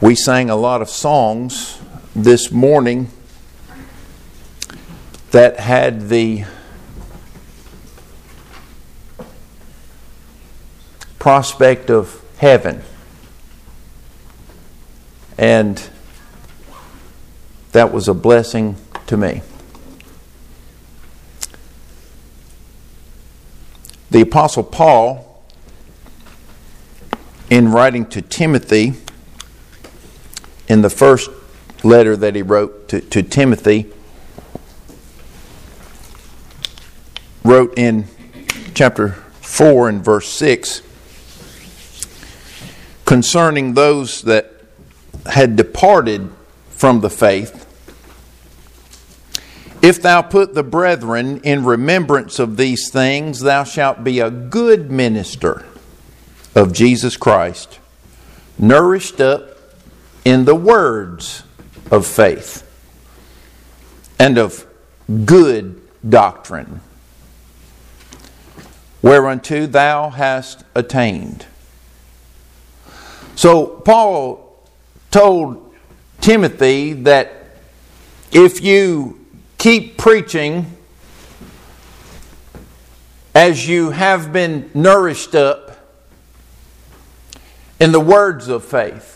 We sang a lot of songs this morning that had the prospect of heaven. And that was a blessing to me. The Apostle Paul, in writing to Timothy, in the first letter that he wrote to Timothy, wrote in chapter 4 and verse 6, concerning those that had departed from the faith, if thou put the brethren in remembrance of these things, thou shalt be a good minister of Jesus Christ, nourished up in the words of faith and of good doctrine, whereunto thou hast attained. So Paul told Timothy that if you keep preaching as you have been nourished up in the words of faith.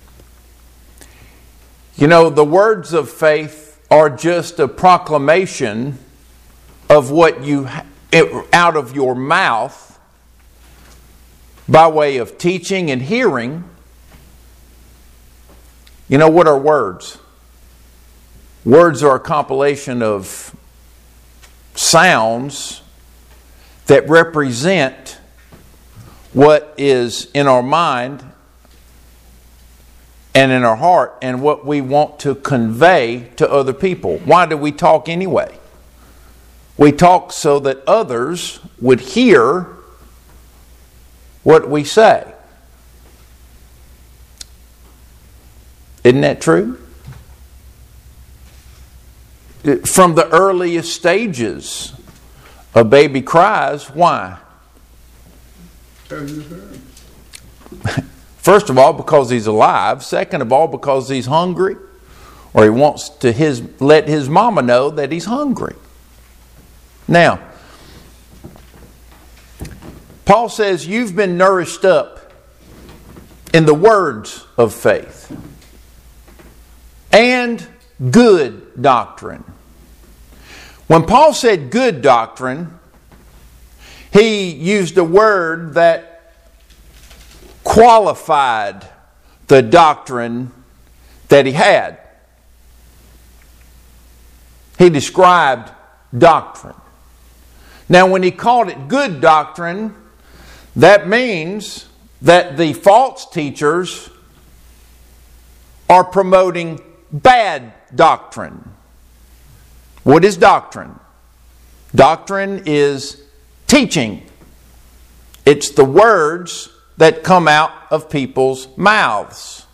You know, the words of faith are just a proclamation of what you out of your mouth by way of teaching and hearing. You know, what are words? Words are a compilation of sounds that represent what is in our mind and in our heart and what we want to convey to other people. Why do we talk anyway? We talk so that others would hear what we say. Isn't that true? From the earliest stages, a baby cries. Why? First of all, because he's alive. Second of all, because he's hungry, or he wants to let his mama know that he's hungry. Now, Paul says you've been nourished up in the words of faith and good doctrine. When Paul said good doctrine, he used a word that qualified the doctrine that he had. He described doctrine. Now, when he called it good doctrine, that means that the false teachers are promoting bad doctrine. What is doctrine? Doctrine is teaching. It's the words that come out of people's mouths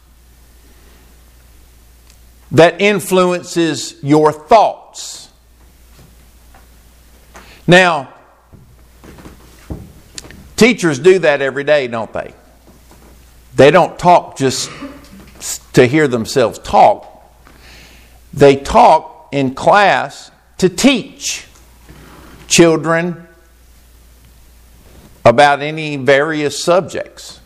that influences your thoughts. Now, teachers do that every day, don't they? They don't talk just to hear themselves talk. They talk in class to teach children about any various subjects.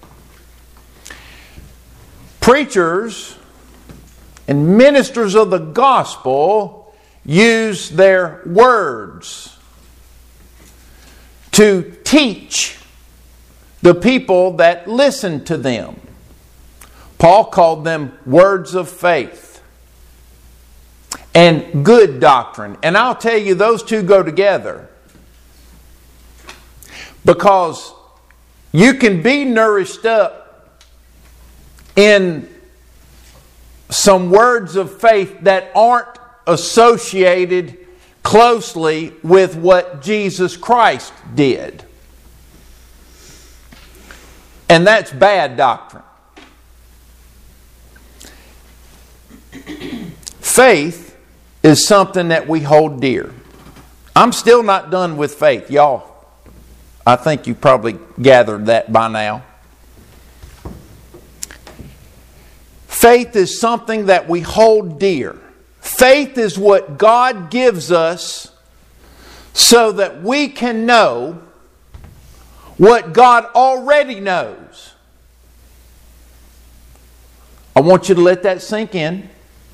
Preachers and ministers of the gospel use their words to teach the people that listen to them. Paul called them words of faith and good doctrine. And I'll tell you, those two go together. Because you can be nourished up in some words of faith that aren't associated closely with what Jesus Christ did. And that's bad doctrine. Faith is something that we hold dear. I'm still not done with faith, y'all. I think you probably gathered that by now. Faith is something that we hold dear. Faith is what God gives us so that we can know what God already knows. I want you to let that sink in.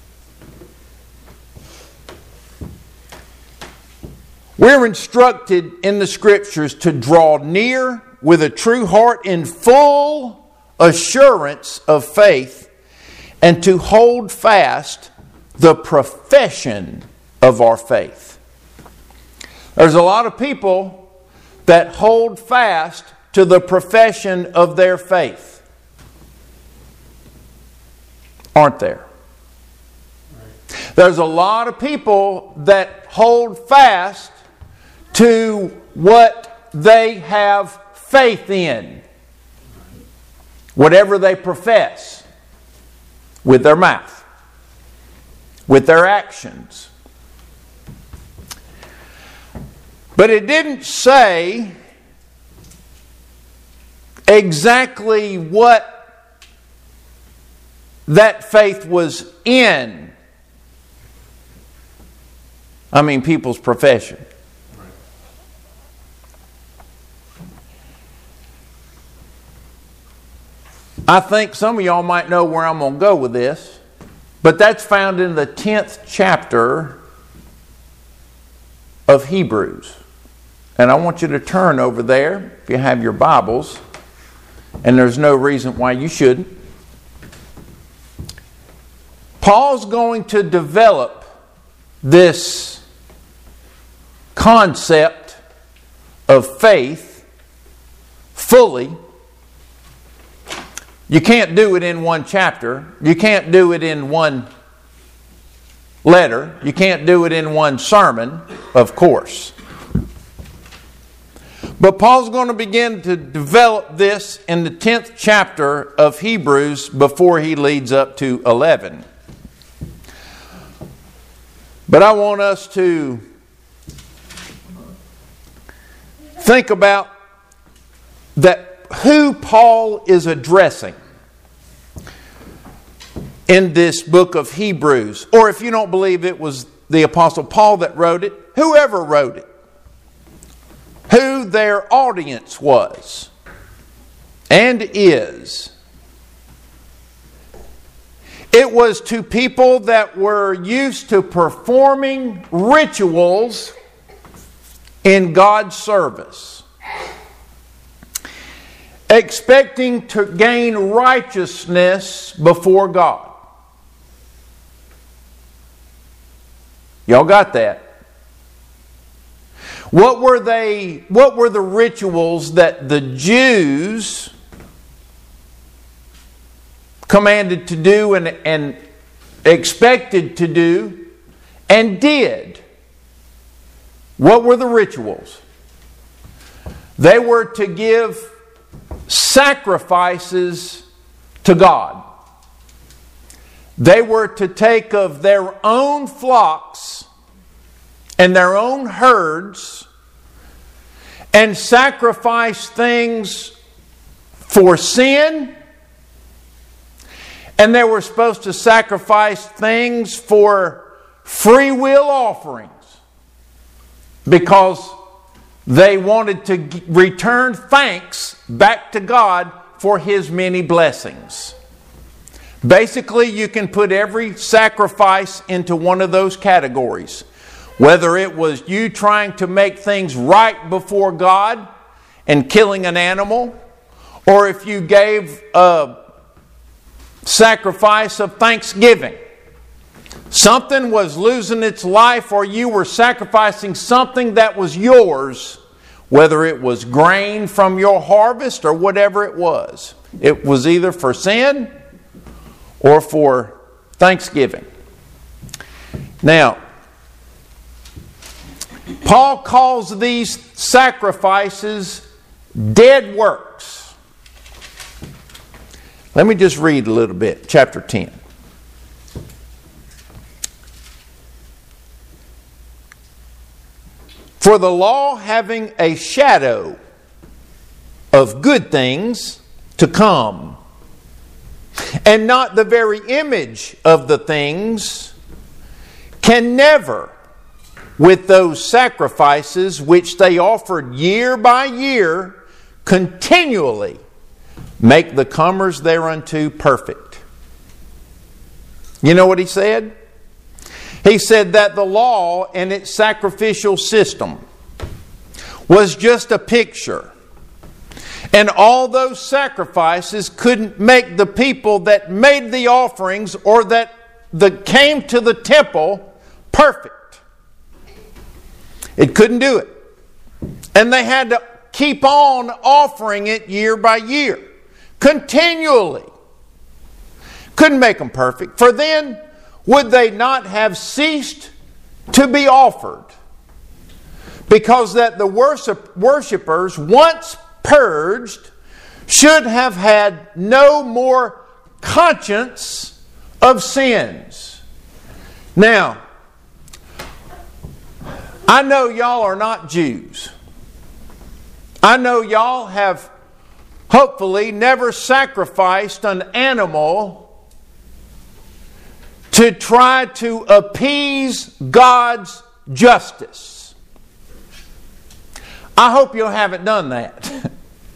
We're instructed in the Scriptures to draw near with a true heart in full assurance of faith and to hold fast the profession of our faith. There's a lot of people that hold fast to the profession of their faith. Aren't there? There's a lot of people that hold fast to what they have faith in. Whatever they profess with their mouth, with their actions. But it didn't say exactly what that faith was in. I mean, people's profession. I think some of y'all might know where I'm going to go with this, but that's found in the 10th chapter of Hebrews. And I want you to turn over there, if you have your Bibles, and there's no reason why you shouldn't. Paul's going to develop this concept of faith fully. You can't do it in one chapter. You can't do it in one letter. You can't do it in one sermon, of course. But Paul's going to begin to develop this in the 10th chapter of Hebrews before he leads up to 11. But I want us to think about that who Paul is addressing in this book of Hebrews. Or if you don't believe it was the Apostle Paul that wrote it, whoever wrote it, who their audience was and is. It was to people that were used to performing rituals in God's service, expecting to gain righteousness before God. Y'all got that? What were the rituals that the Jews commanded to do and expected to do and did? What were the rituals? They were to give sacrifices to God. They were to take of their own flocks and their own herds and sacrifice things for sin. And they were supposed to sacrifice things for free will offerings because they wanted to return thanks back to God for His many blessings. Basically, you can put every sacrifice into one of those categories. Whether it was you trying to make things right before God and killing an animal, or if you gave a sacrifice of thanksgiving. Something was losing its life, or you were sacrificing something that was yours, whether it was grain from your harvest or whatever it was. It was either for sin or for thanksgiving. Now, Paul calls these sacrifices dead works. Let me just read a little bit, chapter 10. For the law, having a shadow of good things to come, and not the very image of the things, can never, with those sacrifices which they offered year by year, continually make the comers thereunto perfect. You know what he said? He said that the law and its sacrificial system was just a picture. And all those sacrifices couldn't make the people that made the offerings or that came to the temple perfect. It couldn't do it. And they had to keep on offering it year by year, continually. Couldn't make them perfect. For then, would they not have ceased to be offered? Because that the worshipers, once purged, should have had no more conscience of sins. Now, I know y'all are not Jews. I know y'all have hopefully never sacrificed an animal to try to appease God's justice. I hope you haven't done that.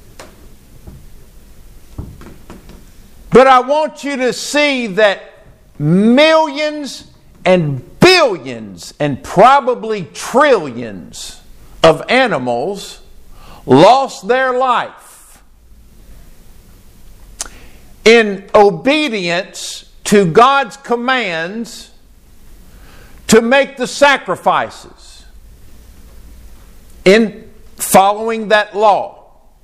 But I want you to see that millions and billions and probably trillions of animals lost their life in obedience to God's commands to make the sacrifices in following that law.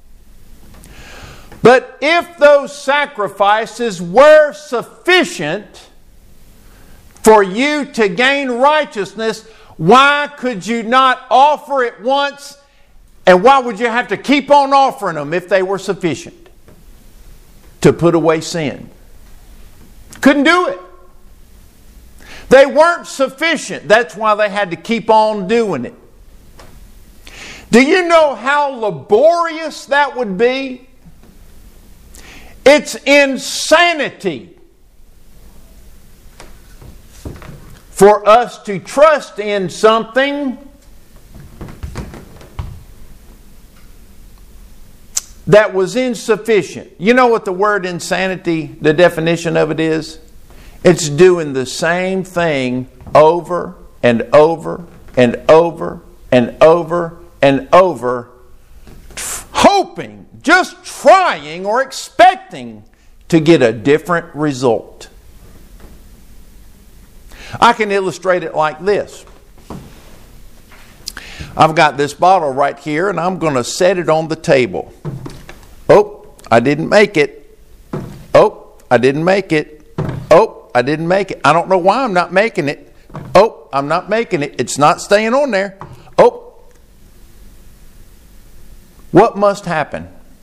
But if those sacrifices were sufficient for you to gain righteousness, why could you not offer it once? And why would you have to keep on offering them if they were sufficient to put away sin? Couldn't do it. They weren't sufficient. That's why they had to keep on doing it. Do you know how laborious that would be? It's insanity for us to trust in something that was insufficient. You know what the word insanity, the definition of it is? It's doing the same thing over and over and over and over and over, hoping, just trying or expecting to get a different result. I can illustrate it like this. I've got this bottle right here and I'm going to set it on the table. Oh, I didn't make it. Oh, I didn't make it. Oh, I didn't make it. I don't know why I'm not making it. Oh, I'm not making it. It's not staying on there. Oh. What must happen?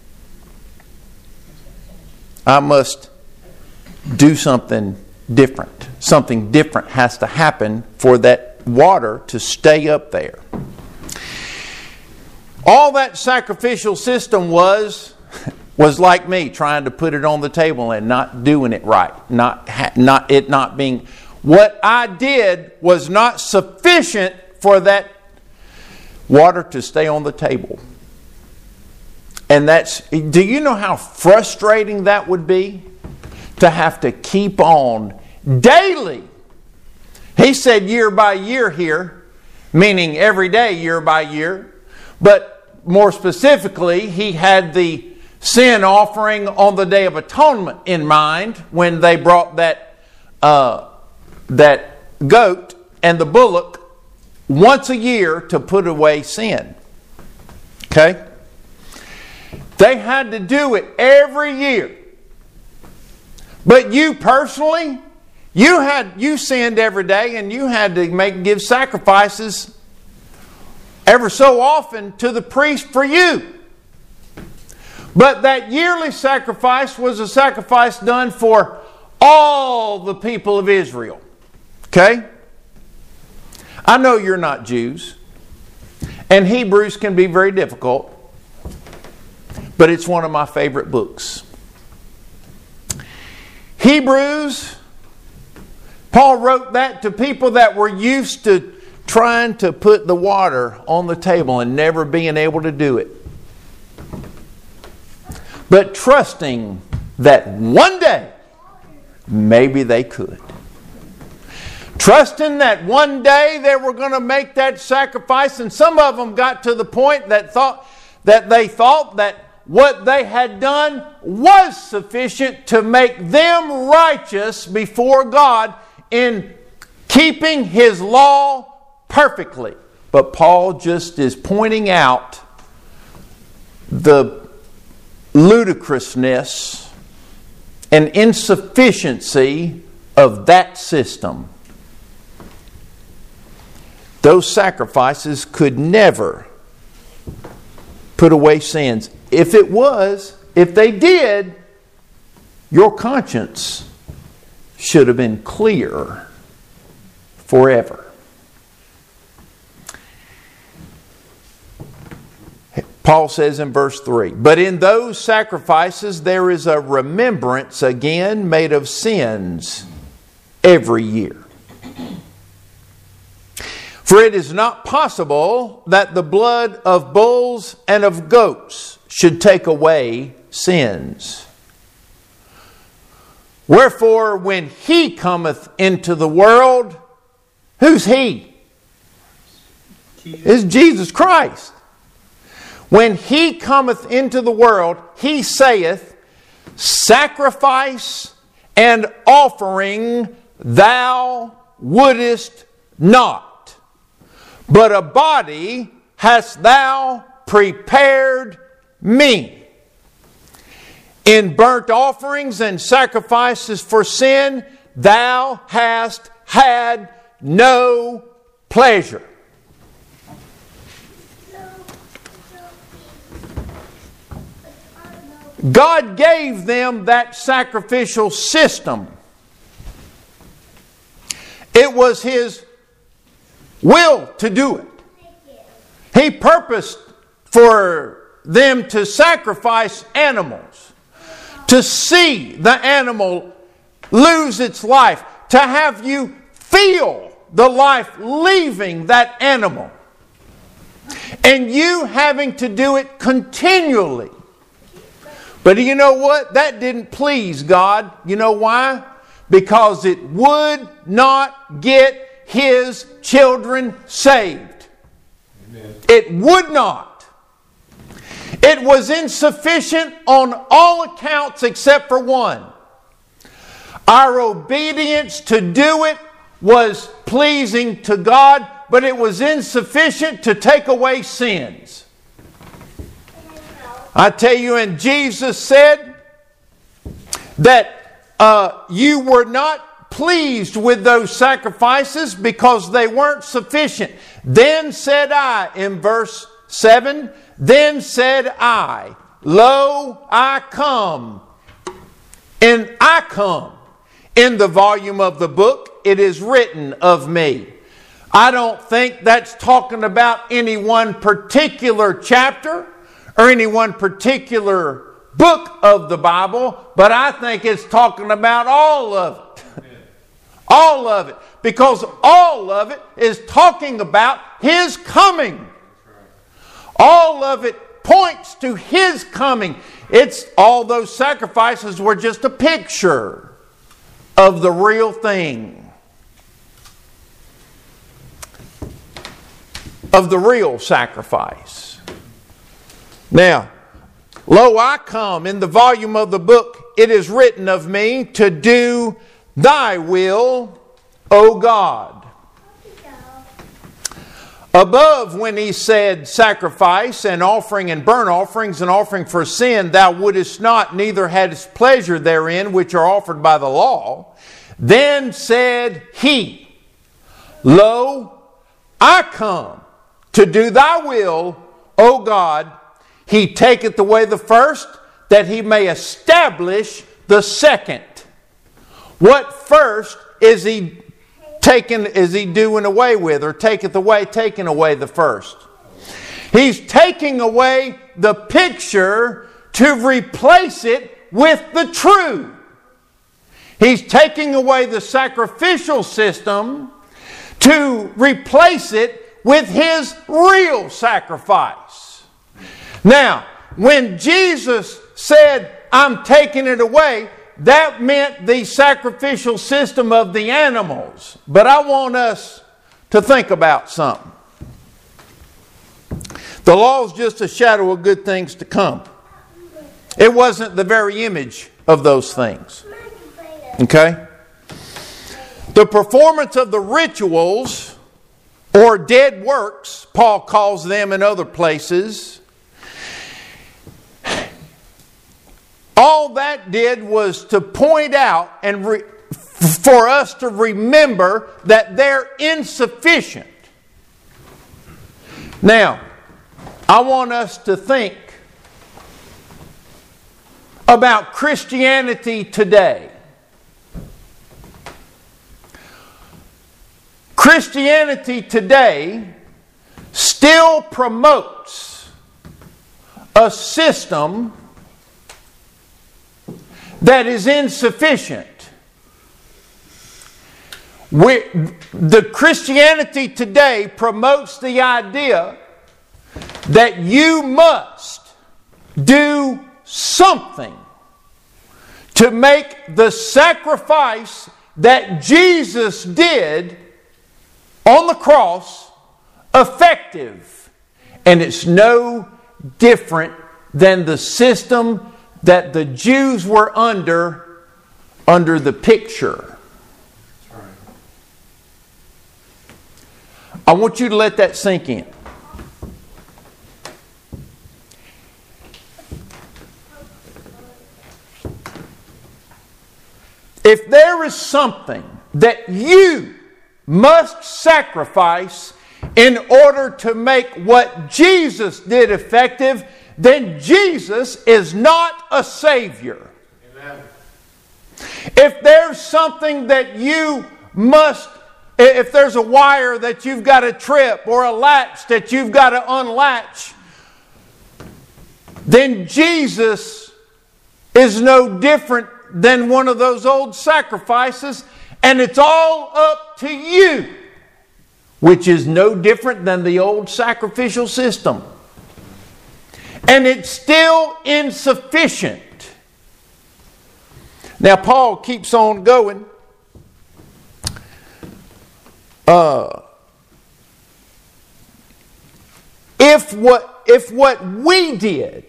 I must do something different. Something different has to happen for that water to stay up there. All that sacrificial system was like me trying to put it on the table and not doing it right. Not being. What I did was not sufficient for that water to stay on the table. And do you know how frustrating that would be? To have to keep on daily. He said year by year here, meaning every day year by year. But more specifically, he had the sin offering on the Day of Atonement in mind when they brought that goat and the bullock once a year to put away sin. Okay? They had to do it every year. But you personally, you sinned every day and you had to give sacrifices ever so often to the priest for you. But that yearly sacrifice was a sacrifice done for all the people of Israel. Okay? I know you're not Jews. And Hebrews can be very difficult. But it's one of my favorite books. Hebrews, Paul wrote that to people that were used to trying to put the water on the table and never being able to do it. But trusting that one day, maybe they could. Trusting that one day they were going to make that sacrifice, and some of them got to the point that they thought that what they had done was sufficient to make them righteous before God in keeping His law perfectly. But Paul just is pointing out the ludicrousness and insufficiency of that system. Those sacrifices could never put away sins. If they did, your conscience should have been clear forever. Paul says in verse 3, "But in those sacrifices there is a remembrance again made of sins every year. For it is not possible that the blood of bulls and of goats should take away sins. Wherefore, when He cometh into the world," who's He? It's Jesus Christ. "When He cometh into the world, He saith, Sacrifice and offering thou wouldest not, but a body hast thou prepared me. In burnt offerings and sacrifices for sin thou hast had no pleasure." God gave them that sacrificial system. It was His will to do it. He purposed for them to sacrifice animals, to see the animal lose its life, to have you feel the life leaving that animal, and you having to do it continually. But you know what? That didn't please God. You know why? Because it would not get His children saved. Amen. It would not. It was insufficient on all accounts except for one. Our obedience to do it was pleasing to God, but it was insufficient to take away sins. I tell you, and Jesus said that you were not pleased with those sacrifices because they weren't sufficient. "Then said I," in verse 7, "Then said I, Lo, I come. And I come. In the volume of the book, it is written of me." I don't think that's talking about any one particular chapter or any one particular book of the Bible, but I think it's talking about all of it. Amen. All of it. Because all of it is talking about His coming. All of it points to His coming. All those sacrifices were just a picture of the real thing. Of the real sacrifice. Now, "Lo, I come, in the volume of the book, it is written of me, to do thy will, O God." Above, when He said, "Sacrifice and offering and burnt offerings and offering for sin, thou wouldest not, neither hadst pleasure therein, which are offered by the law," then said He, "Lo, I come to do thy will, O God. He taketh away the first, that He may establish the second." What first is He doing away with, or taking away the first? He's taking away the picture to replace it with the true. He's taking away the sacrificial system to replace it with His real sacrifice. Now, when Jesus said, I'm taking it away, that meant the sacrificial system of the animals. But I want us to think about something. The law is just a shadow of good things to come. It wasn't the very image of those things. Okay? The performance of the rituals, or dead works, Paul calls them in other places, all that did was to point out and for us to remember that they're insufficient. Now, I want us to think about Christianity today. Christianity today still promotes a system that is insufficient. The Christianity today promotes the idea that you must do something to make the sacrifice that Jesus did on the cross effective. And it's no different than the system that the Jews were under the picture. I want you to let that sink in. If there is something that you must sacrifice in order to make what Jesus did effective, then Jesus is not a Savior. Amen. If there's something that you must, if there's a wire that you've got to trip or a latch that you've got to unlatch, then Jesus is no different than one of those old sacrifices, and it's all up to you, which is no different than the old sacrificial system. And it's still insufficient. Now, Paul keeps on going. If what we did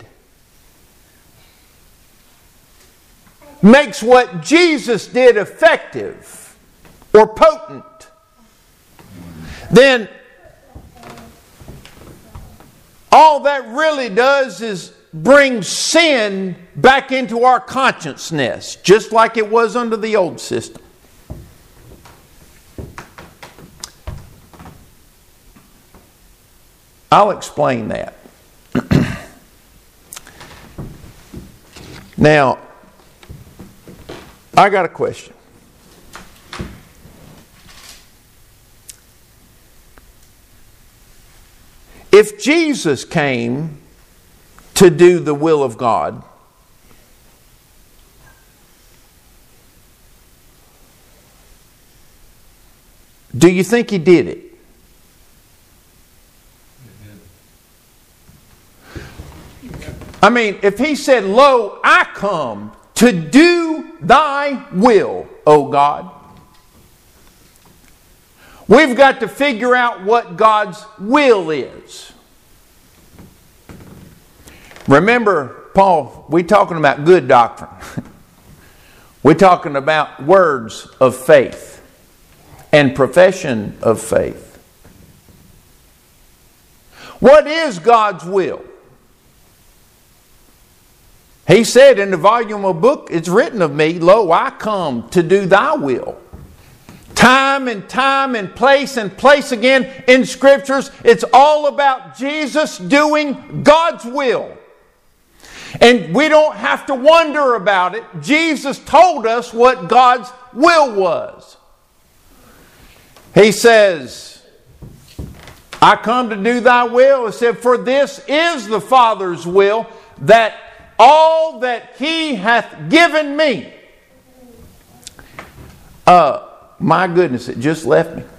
makes what Jesus did effective or potent, then all that really does is bring sin back into our consciousness, just like it was under the old system. I'll explain that. Now, I got a question. If Jesus came to do the will of God, do you think He did it? I mean, if He said, "Lo, I come to do thy will, O God," we've got to figure out what God's will is. Remember, Paul, we're talking about good doctrine. We're talking about words of faith and profession of faith. What is God's will? He said in the volume of book, it's written of me, "Lo, I come to do thy will." Time and place again in Scriptures, it's all about Jesus doing God's will. And we don't have to wonder about it. Jesus told us what God's will was. He says, "I come to do thy will." He said, "For this is the Father's will, that all that He hath given me My goodness, it just left me.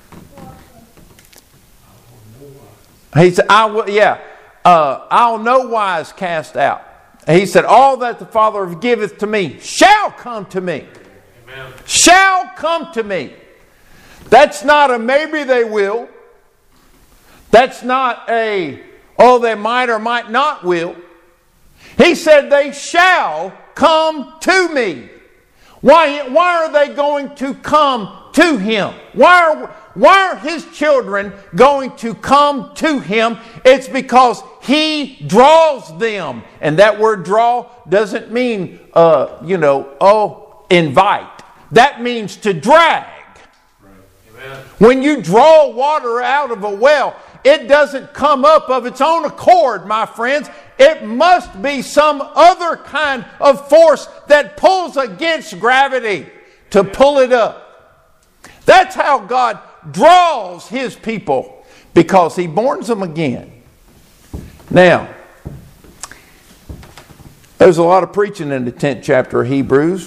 He said, I'll no wise cast out. He said, all that the Father giveth to me shall come to me. Amen. Shall come to me. That's not a maybe they will. That's not a, oh, they might or might not will. He said they shall come to me. Why are they going to come to Him? Why are His children going to come to Him? It's because He draws them. And that word draw doesn't mean, invite. That means to drag. Right. When you draw water out of a well, it doesn't come up of its own accord, my friends. It must be some other kind of force that pulls against gravity to pull it up. That's how God draws His people, because He borns them again. Now, there's a lot of preaching in the 10th chapter of Hebrews.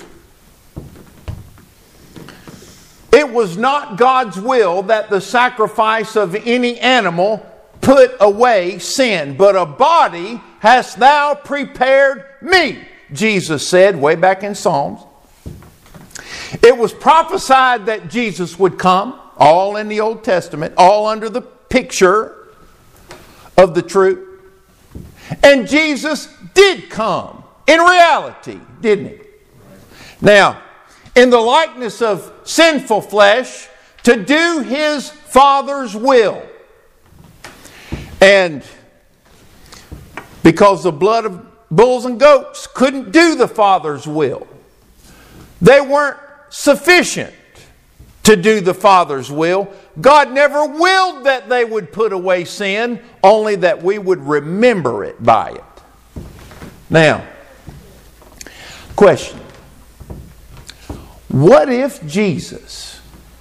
It was not God's will that the sacrifice of any animal put away sin, but a body hast thou prepared me, Jesus said way back in Psalms. It was prophesied that Jesus would come, all in the Old Testament, all under the picture of the truth. And Jesus did come in reality, didn't He? Now, in the likeness of sinful flesh, to do His Father's will. And because the blood of bulls and goats couldn't do the Father's will, they weren't sufficient to do the Father's will. God never willed that they would put away sin, only that we would remember it by it. Now, question. What if Jesus...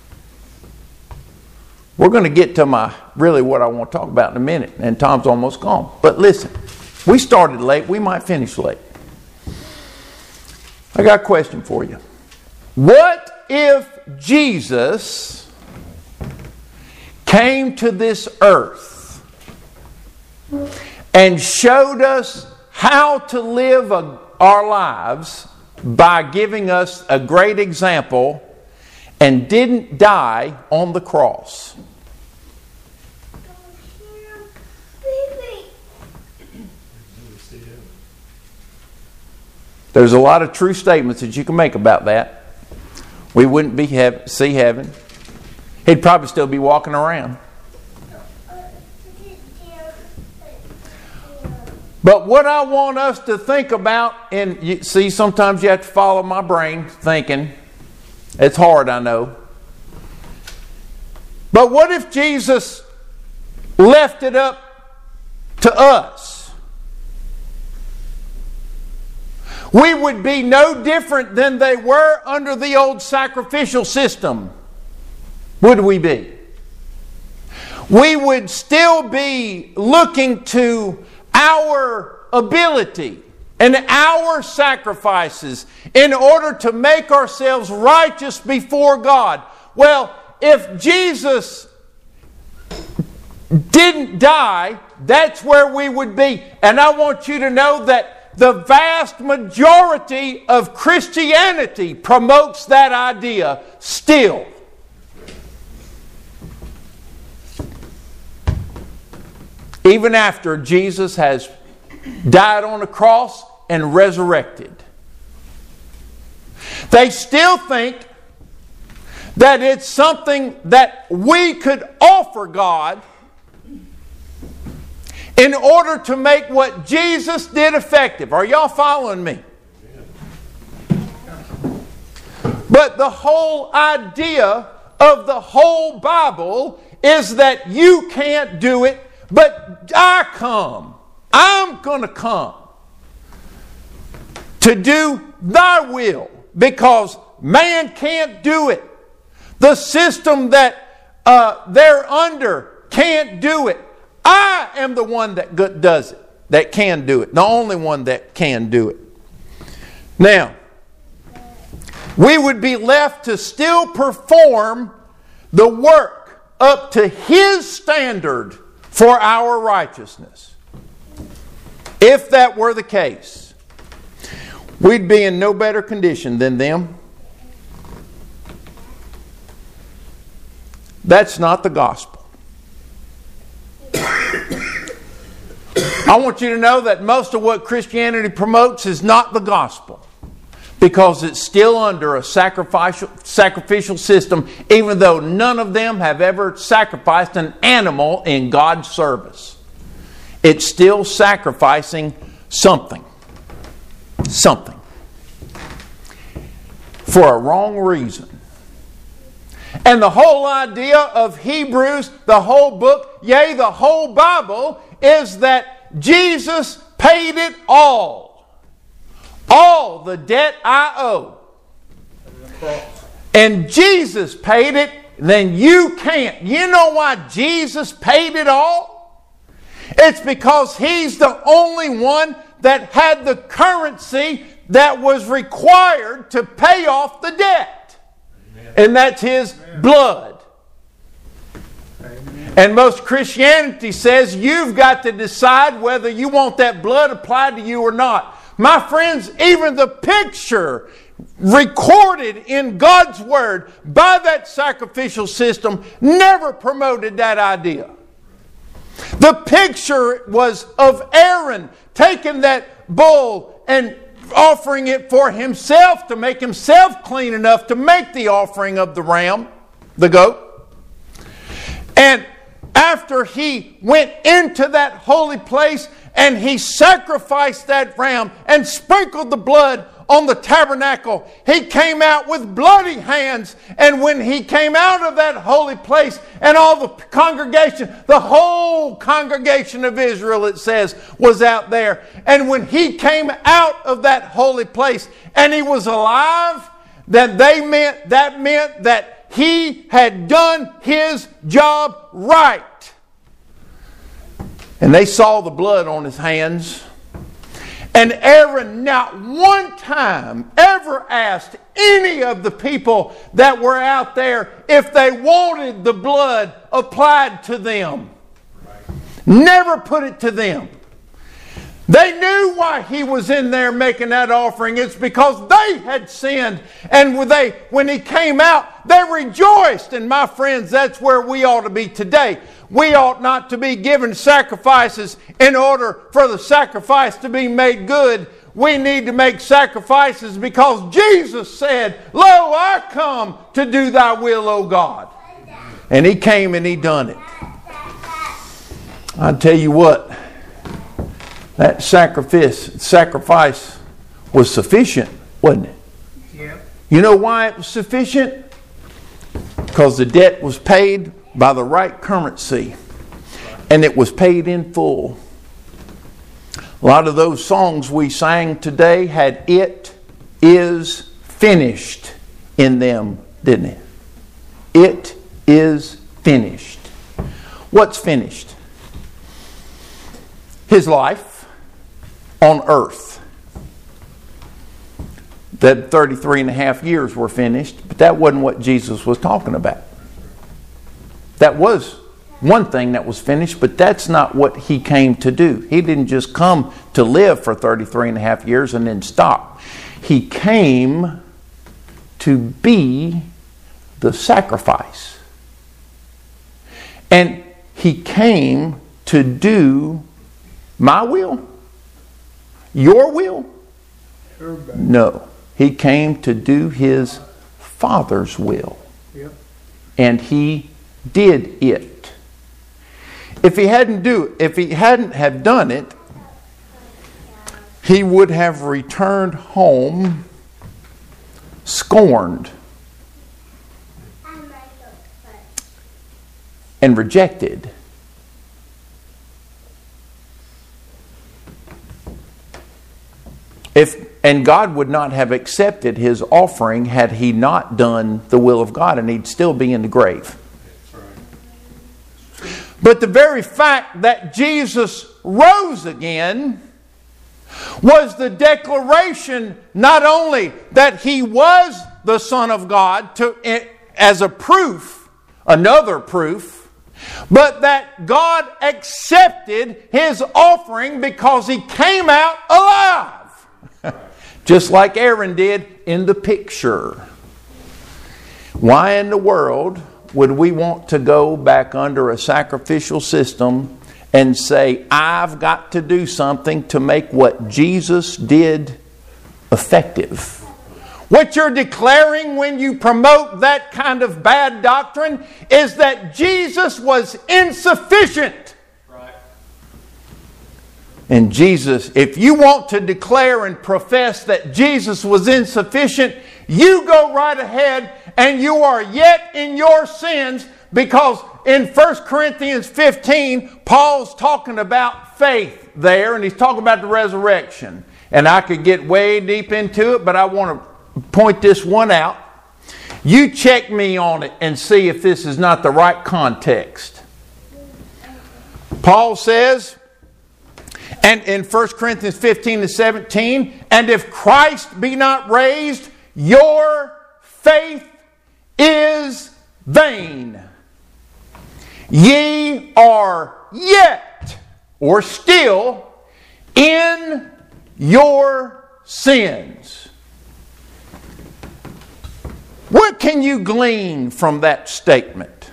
We're going to get to what I want to talk about in a minute, and Tom's almost gone. But listen, we started late. We might finish late. I got a question for you. What if Jesus came to this earth and showed us how to live our lives by giving us a great example and didn't die on the cross? There's a lot of true statements that you can make about that. We wouldn't see heaven. He'd probably still be walking around. But what I want us to think about, and you see, sometimes you have to follow my brain thinking. It's hard, I know. But what if Jesus left it up to us? We would be no different than they were under the old sacrificial system. Would we be? We would still be looking to our ability and our sacrifices in order to make ourselves righteous before God. Well, if Jesus didn't die, that's where we would be. And I want you to know that the vast majority of Christianity promotes that idea still. Even after Jesus has died on the cross and resurrected. They still think that it's something that we could offer God in order to make what Jesus did effective. Are y'all following me? But the whole idea of the whole Bible is that you can't do it, but I come. I'm going to come to do thy will, because man can't do it. The system that they're under can't do it. I am the one that does it, that can do it. The only one that can do it. Now, we would be left to still perform the work up to His standard for our righteousness. If that were the case, we'd be in no better condition than them. That's not the gospel. I want you to know that most of what Christianity promotes is not the gospel, because it's still under a sacrificial system, even though none of them have ever sacrificed an animal in God's service. It's still sacrificing something. Something. For a wrong reason. And the whole idea of Hebrews, the whole book, yea, the whole Bible, is that Jesus paid it all. All the debt I owe. And Jesus paid it, then you can't. You know why Jesus paid it all? It's because He's the only one that had the currency that was required to pay off the debt. And that's His blood. And most Christianity says you've got to decide whether you want that blood applied to you or not. My friends, even the picture recorded in God's Word by that sacrificial system never promoted that idea. The picture was of Aaron taking that bull and offering it for himself to make himself clean enough to make the offering of the ram, the goat. And after he went into that holy place and he sacrificed that ram and sprinkled the blood on the tabernacle, he came out with bloody hands. And when he came out of that holy place, and all the congregation, the whole congregation of Israel, it says, was out there. And when he came out of that holy place and he was alive, that meant that he had done his job right. And they saw the blood on his hands. And Aaron not one time ever asked any of the people that were out there if they wanted the blood applied to them. Never put it to them. They knew why he was in there making that offering. It's because they had sinned. And when he came out, they rejoiced. And my friends, that's where we ought to be today. We ought not to be given sacrifices in order for the sacrifice to be made good. We need to make sacrifices because Jesus said, "Lo, I come to do thy will, O God." And He came and He done it. I tell you what, that sacrifice was sufficient, wasn't it? Yeah. You know why it was sufficient? Because the debt was paid by the right currency, and it was paid in full. A lot of those songs we sang today had "it is finished" in them, didn't it? It is finished. What's finished? His life on earth. That 33 and a half years were finished, but that wasn't what Jesus was talking about. That was one thing that was finished, but that's not what He came to do. He didn't just come to live for 33 and a half years and then stop. He came to be the sacrifice. And He came to do my will? Your will? No. He came to do His Father's will. Yep. And He did it. If He hadn't have done it, He would have returned home scorned and rejected. And God would not have accepted His offering had He not done the will of God, and He'd still be in the grave. But the very fact that Jesus rose again was the declaration not only that He was the Son of God as a proof, another proof, but that God accepted His offering because He came out alive. Just like Aaron did in the picture. Why in the world would we want to go back under a sacrificial system and say, I've got to do something to make what Jesus did effective? What you're declaring when you promote that kind of bad doctrine is that Jesus was insufficient. Right. And Jesus, if you want to declare and profess that Jesus was insufficient, you go right ahead and you are yet in your sins, because in 1 Corinthians 15, Paul's talking about faith there, and he's talking about the resurrection. And I could get way deep into it, but I want to point this one out. You check me on it and see if this is not the right context. Paul says, and in 1 Corinthians 15 and 17, and if Christ be not raised, your faith is vain. Ye are yet, or still, in your sins. What can you glean from that statement?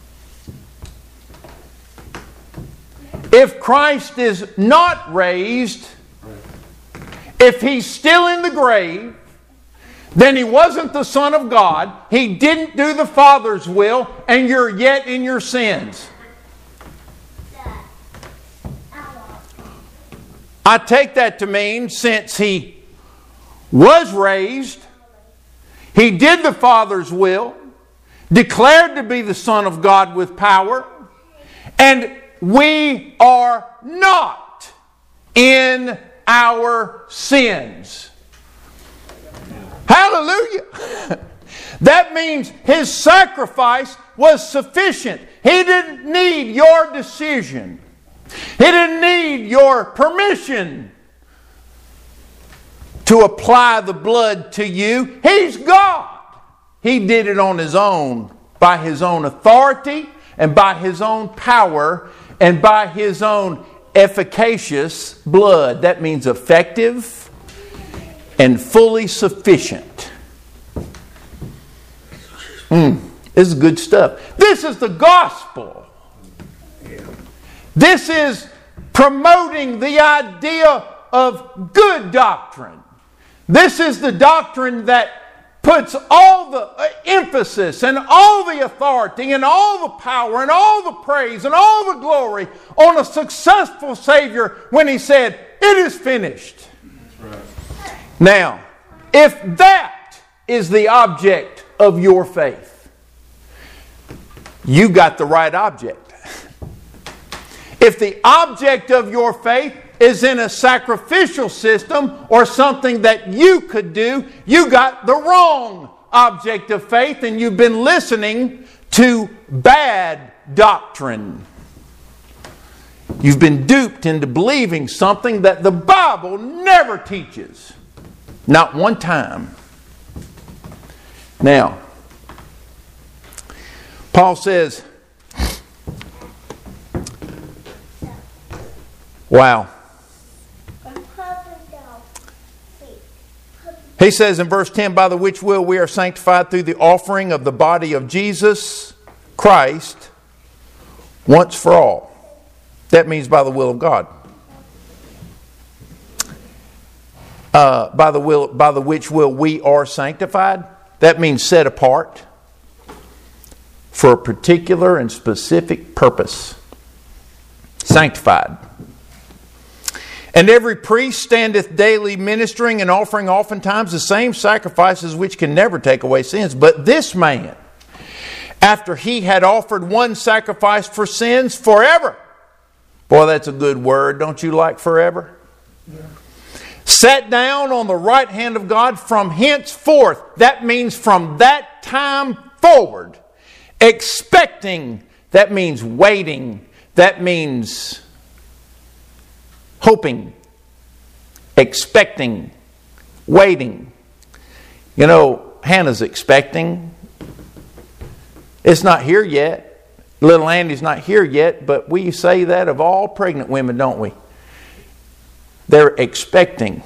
If Christ is not raised, if He's still in the grave, then He wasn't the Son of God, He didn't do the Father's will, and you're yet in your sins. I take that to mean, since He was raised, He did the Father's will, declared to be the Son of God with power, and we are not in our sins. Hallelujah! That means His sacrifice was sufficient. He didn't need your decision. He didn't need your permission to apply the blood to you. He's God. He did it on His own, by His own authority and by His own power and by His own efficacious blood. That means effective and fully sufficient. This is good stuff. This is the gospel. This is promoting the idea of good doctrine. This is the doctrine that puts all the emphasis and all the authority and all the power and all the praise and all the glory on a successful Savior when He said, "It is finished." That's right. Now, if that is the object of your faith, you got the right object. If the object of your faith is in a sacrificial system or something that you could do, you got the wrong object of faith, and you've been listening to bad doctrine. You've been duped into believing something that the Bible never teaches. Not one time. Now, Paul says, wow. He says in verse 10, by the which will we are sanctified through the offering of the body of Jesus Christ once for all. That means by the will of God. By the which will we are sanctified. That means set apart for a particular and specific purpose. Sanctified. And every priest standeth daily ministering and offering oftentimes the same sacrifices which can never take away sins. But this man, after he had offered one sacrifice for sins forever. Boy, that's a good word. Don't you like forever? Yeah. Sat down on the right hand of God from henceforth. That means from that time forward. Expecting. That means waiting. That means hoping, expecting, waiting. You know, Hannah's expecting. It's not here yet. Little Andy's not here yet, but we say that of all pregnant women, don't we? They're expecting.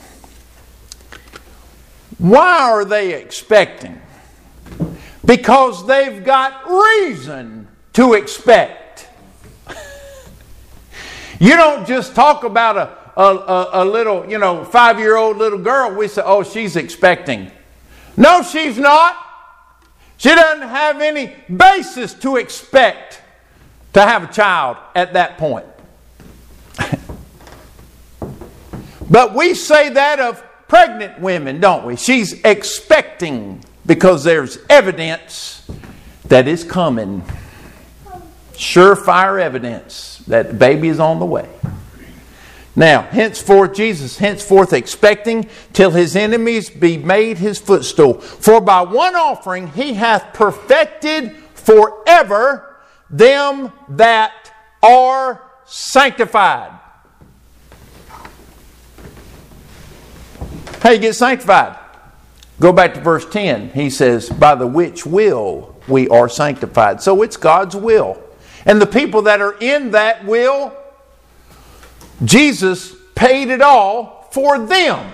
Why are they expecting? Because they've got reason to expect. You don't just talk about a little, 5-year-old little girl. We say, oh, she's expecting. No, she's not. She doesn't have any basis to expect to have a child at that point. But we say that of pregnant women, don't we? She's expecting because there's evidence that is coming. Surefire evidence that the baby is on the way. Now, Jesus henceforth expecting till his enemies be made his footstool. For by one offering he hath perfected forever them that are sanctified. How you get sanctified? Go back to verse 10. He says, by the which will we are sanctified. So it's God's will. And the people that are in that will, Jesus paid it all for them.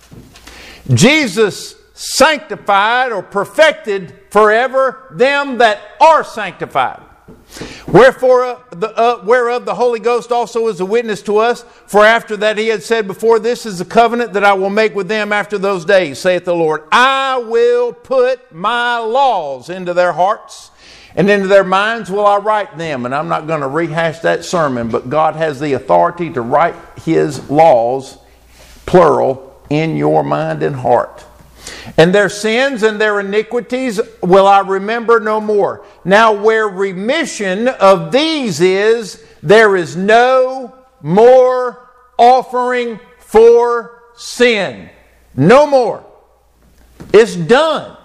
Jesus sanctified or perfected forever them that are sanctified. Wherefore, whereof the Holy Ghost also is a witness to us. For after that he had said before, this is the covenant that I will make with them after those days, saith the Lord. I will put my laws into their hearts, and into their minds will I write them. And I'm not going to rehash that sermon, but God has the authority to write his laws, plural, in your mind and heart. And their sins and their iniquities will I remember no more. Now where remission of these is, there is no more offering for sin. No more. It's done.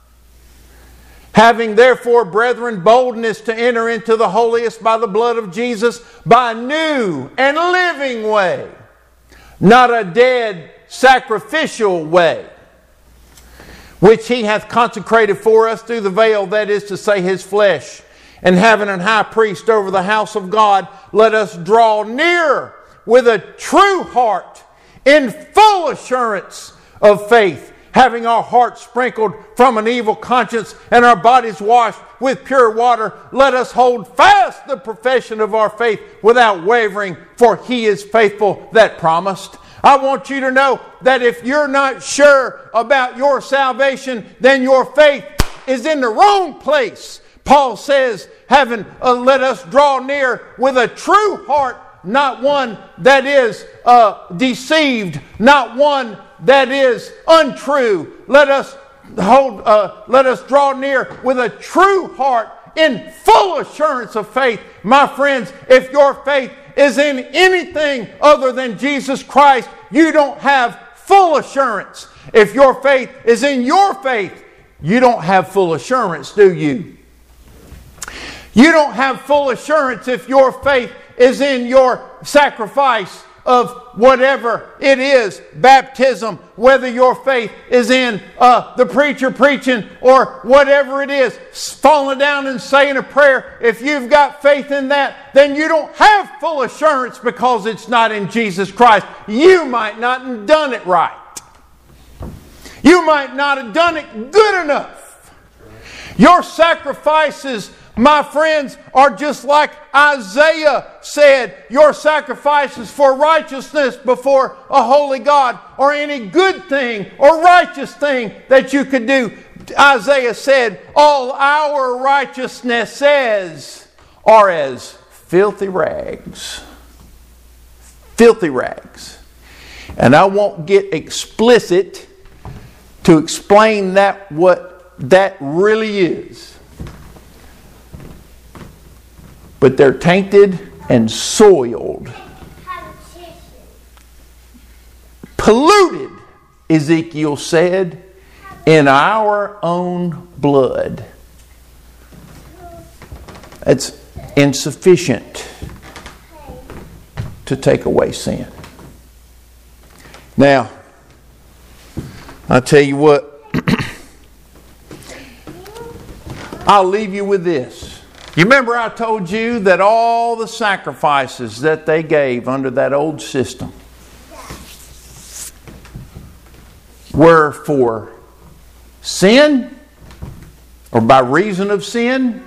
Having therefore, brethren, boldness to enter into the holiest by the blood of Jesus, by a new and living way, not a dead sacrificial way, which he hath consecrated for us through the veil, that is to say, his flesh. And having an high priest over the house of God, let us draw near with a true heart, in full assurance of faith, having our hearts sprinkled from an evil conscience and our bodies washed with pure water. Let us hold fast the profession of our faith without wavering, for he is faithful that promised. I want you to know that if you're not sure about your salvation, then your faith is in the wrong place. Paul says, let us draw near with a true heart, not one that is deceived, not one that is untrue. Let us draw near with a true heart in full assurance of faith. My friends, if your faith is in anything other than Jesus Christ, you don't have full assurance. If your faith is in your faith, you don't have full assurance, do you? You don't have full assurance if your faith is in your sacrifice of whatever it is, baptism, whether your faith is in the preacher preaching or whatever it is, falling down and saying a prayer. If you've got faith in that, then you don't have full assurance because it's not in Jesus Christ. You might not have done it right. You might not have done it good enough. Your sacrifices, my friends, are just like Isaiah said, your sacrifices for righteousness before a holy God, or any good thing or righteous thing that you could do. Isaiah said, all our righteousnesses are as filthy rags. Filthy rags. And I won't get explicit to explain what that really is. But they're tainted and soiled. Polluted, Ezekiel said, in our own blood. It's insufficient to take away sin. Now, I'll tell you what. I'll leave you with this. You remember I told you that all the sacrifices that they gave under that old system were for sin or by reason of sin,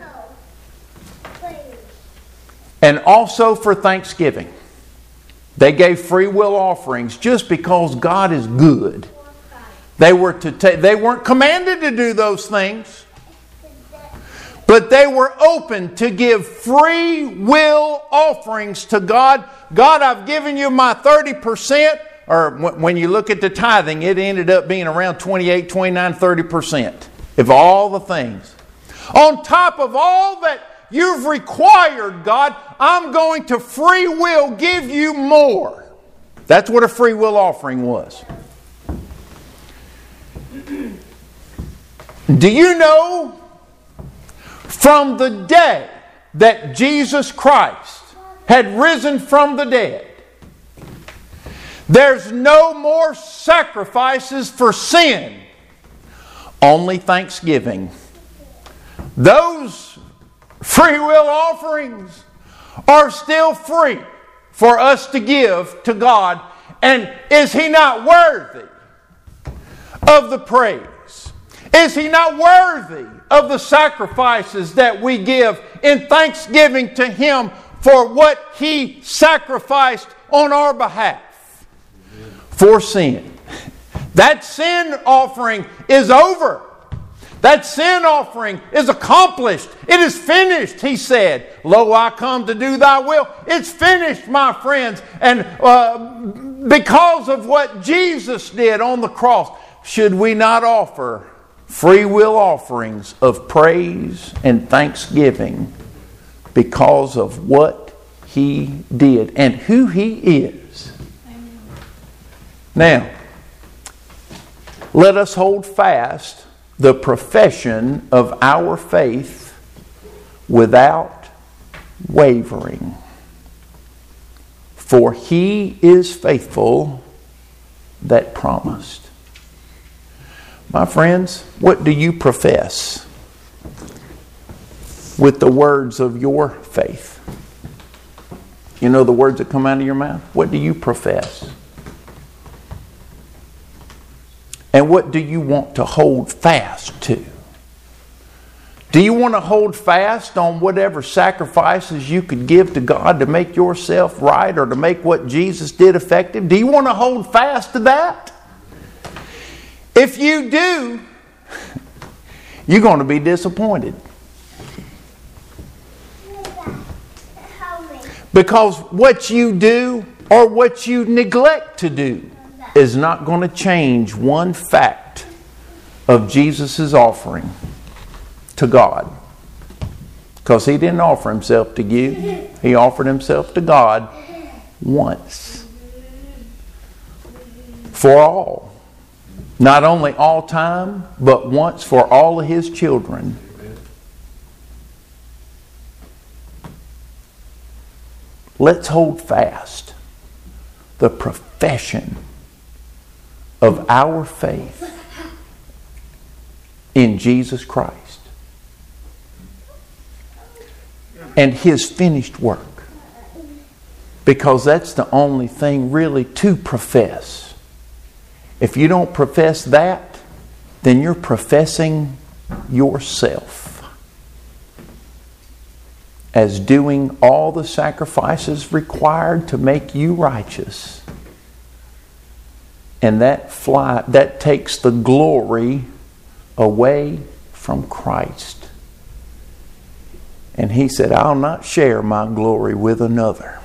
and also for thanksgiving. They gave free will offerings just because God is good. They weren't commanded to do those things, but they were open to give free will offerings to God. God, I've given you my 30%. Or when you look at the tithing, it ended up being around 28, 29, 30% of all the things. On top of all that you've required, God, I'm going to free will give you more. That's what a free will offering was. Do you know, from the day that Jesus Christ had risen from the dead, there's no more sacrifices for sin, only thanksgiving. Those free will offerings are still free for us to give to God. And is He not worthy of the praise? Is He not worthy of the sacrifices that we give in thanksgiving to Him for what He sacrificed on our behalf? For sin. That sin offering is over. That sin offering is accomplished. It is finished, He said. Lo, I come to do thy will. It's finished, my friends. And because of what Jesus did on the cross, should we not offer free will offerings of praise and thanksgiving because of what He did and who He is? Now, let us hold fast the profession of our faith without wavering. For He is faithful that promised. My friends, what do you profess with the words of your faith? You know the words that come out of your mouth? What do you profess? And what do you want to hold fast to? Do you want to hold fast on whatever sacrifices you could give to God to make yourself right or to make what Jesus did effective? Do you want to hold fast to that? If you do, you're going to be disappointed. Because what you do or what you neglect to do is not going to change one fact of Jesus' offering to God. Because He didn't offer Himself to you. He offered Himself to God once. For all. Not only all time, but once for all of His children. Let's hold fast the profession of our faith in Jesus Christ and His finished work, because that's the only thing really to profess. If you don't profess that, then you're professing yourself as doing all the sacrifices required to make you righteous. And that takes the glory away from Christ. And He said, I'll not share my glory with another.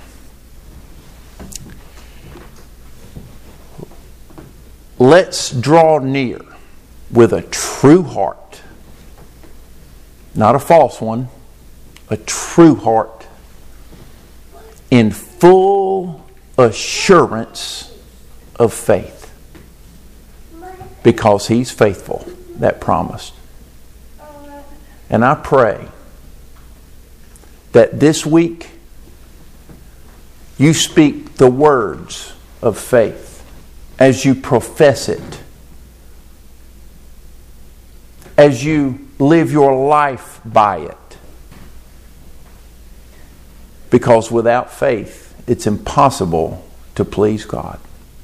Let's draw near with a true heart. Not a false one. A true heart. In full assurance of faith. Because He's faithful that promised. And I pray that this week you speak the words of faith as you profess it. As you live your life by it. Because without faith, it's impossible to please God.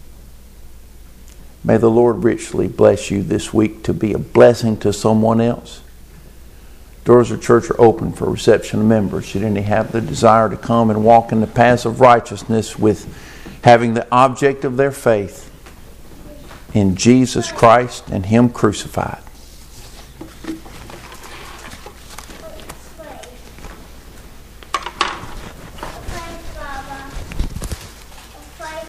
May the Lord richly bless you this week to be a blessing to someone else. Doors of church are open for reception of members. Should any have the desire to come and walk in the paths of righteousness with having the object of their faith in Jesus Christ and Him crucified.